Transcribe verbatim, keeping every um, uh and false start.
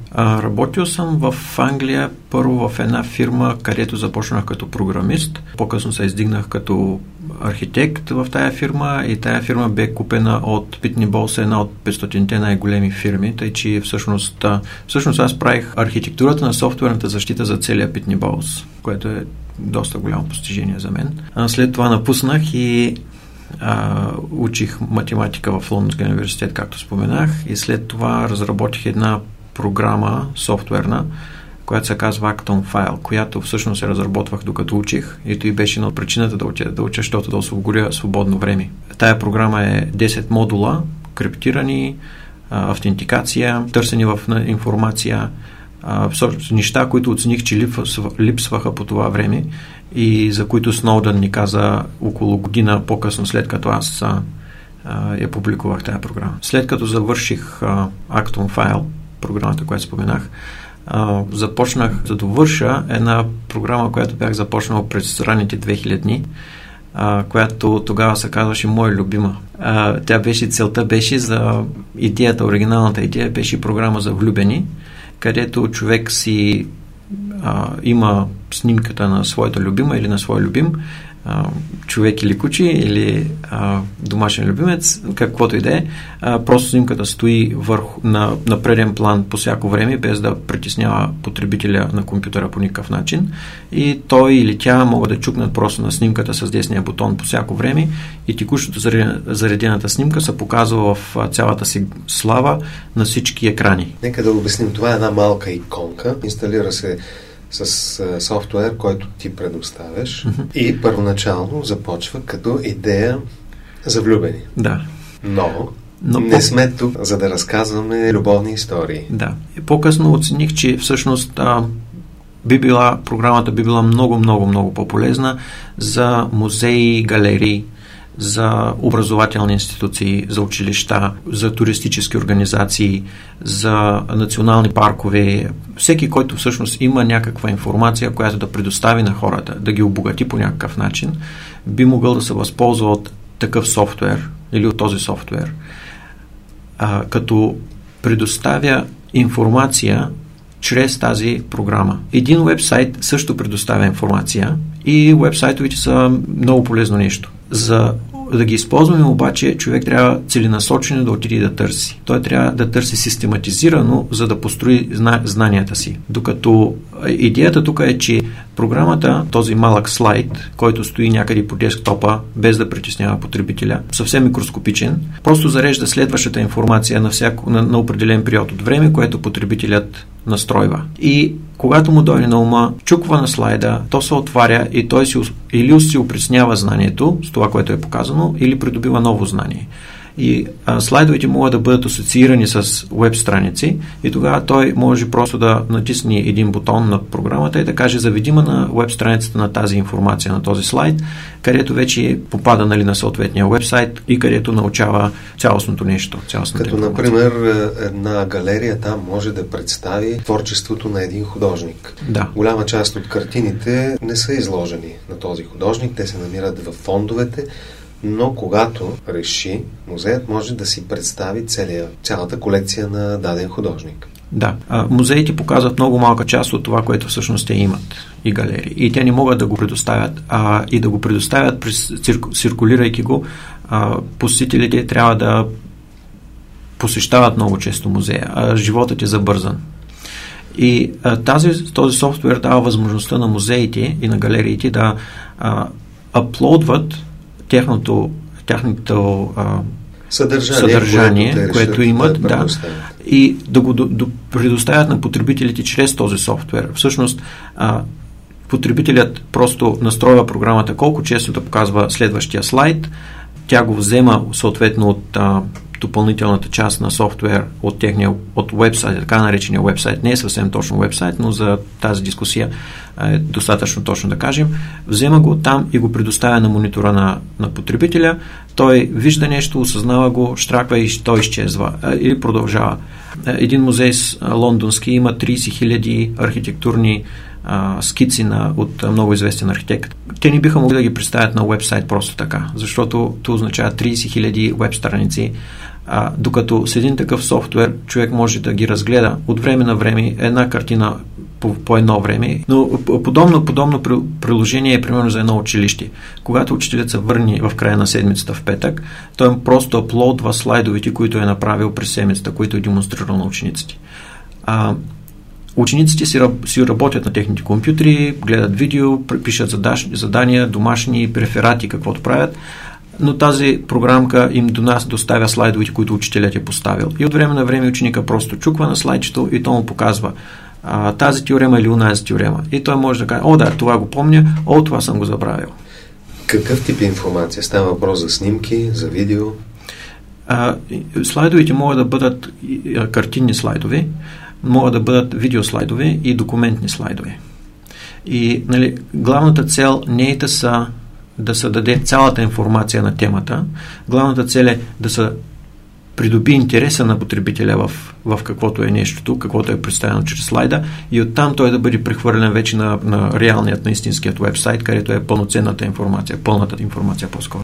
А, работил съм в Англия първо в една фирма, където започнах като програмист. По-късно се издигнах като архитект в тая фирма и тая фирма бе купена от Pitney Bowes, една от петстотинте най-големи фирми, тъй че всъщност, всъщност аз правих архитектурата на софтуерната защита за целия Pitney Bowes, което е доста голямо постижение за мен. А след това напуснах и а, учих математика в Лондонския университет, както споменах, и след това разработих една програма софтуерна, която се казва Acton File, която всъщност се разработвах докато учих и той беше на причината да уча, да уча, защото да освободя свободно време. Тая програма е десет модула, криптирани, а, автентикация, търсени в информация, а, неща, които оцених, че липсваха, липсваха по това време и за които Сноудън ни каза около година по-късно, след като аз а, а, я публикувах тая програма. След като завърших а, Acton File, програмата, която споменах, Uh, започнах да довърша една програма, която бях започнал през ранните две хиляди, uh, която тогава се казваше Моя любима. Uh, тя беше, целта беше за идеята, оригиналната идея беше програма за влюбени, където човек си uh, има снимката на своята любима или на своя любим, Uh, човек или куче, или uh, домашен любимец, каквото и да е. Uh, просто снимката стои върху, на, на преден план по всяко време, без да притеснява потребителя на компютъра по никакъв начин. И той или тя могат да чукнат просто на снимката с десния бутон по всяко време и текущото заредената снимка се показва в цялата си слава на всички екрани. Нека да обясним. Това е една малка иконка. Инсталира се с а, софтуер, който ти предоставяш mm-hmm. и първоначално започва като идея за влюбени. Да. Но, Но не по... сме тук, за да разказваме любовни истории. Да. И по-късно оцених, че всъщност а, би била, програмата би била много, много, много по-полезна за музеи, галерии, за образователни институции, за училища, за туристически организации, за национални паркове. Всеки, който всъщност има някаква информация, която да предостави на хората, да ги обогати по някакъв начин, би могъл да се възползва от такъв софтуер или от този софтуер, а, като предоставя информация чрез тази програма. Един уебсайт също предоставя информация и уебсайтовите са много полезно нещо. За да ги използваме обаче, човек трябва целенасочено да отиде да търси. Той трябва да търси систематизирано, за да построи зна... знанията си. Докато идеята тук е, че програмата, този малък слайд, който стои някъде по десктопа, без да притеснява потребителя, съвсем микроскопичен, просто зарежда следващата информация на, всяко, на, на определен период от време, което потребителят настройва. И когато му дойде на ума, чуква на слайда, то се отваря и той си, или си опреснява знанието с това, което е показано, или придобива ново знание. И а, слайдовете могат да бъдат асоциирани с веб страници и тогава той може просто да натисне един бутон на програмата и да каже заведима на веб страницата на тази информация, на този слайд, където вече попада, нали, на съответния вебсайт и където научава цялостното нещо. Като, например, една галерия там може да представи творчеството на един художник. Да. Голяма част от картините не са изложени на този художник, те се намират в фондовете, но когато реши, музеят може да си представи целия, цялата колекция на даден художник. Да. А, музеите показват много малка част от това, което всъщност те имат и галерии. И те не могат да го предоставят. А, и да го предоставят, през, цирку, циркулирайки го, а, посетителите трябва да посещават много често музея. А животът е забързан. И а, тази, този софтуер дава възможността на музеите и на галериите да а, аплодват тяхното, тяхното а, съдържание, съдържание което, което имат, да, и да го до, до предоставят на потребителите чрез този софтуер. Всъщност, а, потребителят просто настройва програмата колко често да показва следващия слайд, тя го взема съответно от а, допълнителната част на софтуер от техния, от уебсайт, така наречения уебсайт. Не е съвсем точно уебсайт, но за тази дискусия е достатъчно точно да кажем. Взема го там и го предоставя на монитора на, на потребителя. Той вижда нещо, осъзнава го, щраква и той изчезва. Или продължава. Един музей лондонски има трийсет хиляди архитектурни а, скици на, от много известен архитект. Те не биха могли да ги представят на уебсайт просто така, защото това означава трийсет хиляди уеб страници, А, докато с един такъв софтуер човек може да ги разгледа от време на време една картина по, по едно време, но подобно, подобно приложение е примерно за едно училище. Когато учителят се върне в края на седмицата в петък, той просто аплодва слайдовете, които е направил през седмицата, които е демонстрирал на учениците. А, учениците си, си работят на техните компютри, гледат видео, пишат задаш, задания, домашни, реферати, каквото правят, но тази програмка им до нас доставя слайдовете, които учителят е поставил. И от време на време ученика просто чуква на слайдчето и то му показва а, тази теорема или онази теорема. И той може да каже, о да, това го помня, о, това съм го забравил. Какъв тип информация? Става въпрос за снимки, за видео? А, слайдовете могат да бъдат а, картинни слайдове, могат да бъдат видеослайдове и документни слайдове. И нали, главната цел не е да са да се даде цялата информация на темата. Главната цел е да се придоби интереса на потребителя в, в каквото е нещото, каквото е представено чрез слайда и оттам той да бъде прехвърлен вече на, на реалният, на истинският вебсайт, където е пълноценната информация, пълната информация по-скоро.